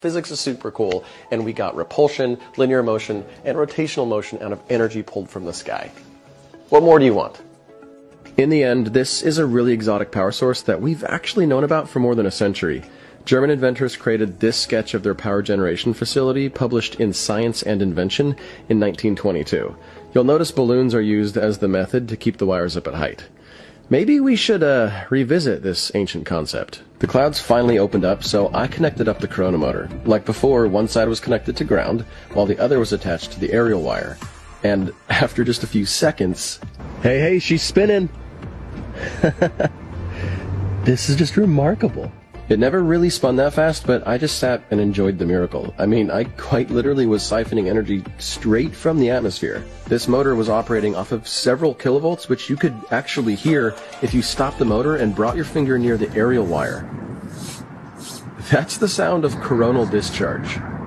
Physics is super cool, and we got repulsion, linear motion, and rotational motion out of energy pulled from the sky. What more do you want? In the end, this is a really exotic power source that we've actually known about for more than a century. German inventors created this sketch of their power generation facility, published in Science and Invention in 1922. You'll notice balloons are used as the method to keep the wires up at height. Maybe we should revisit this ancient concept. The clouds finally opened up, so I connected up the corona motor. Like before, one side was connected to ground, while the other was attached to the aerial wire. And after just a few seconds... Hey, she's spinning! This is just remarkable. It never really spun that fast, but I just sat and enjoyed the miracle. I mean, I quite literally was siphoning energy straight from the atmosphere. This motor was operating off of several kilovolts, which you could actually hear if you stopped the motor and brought your finger near the aerial wire. That's the sound of coronal discharge.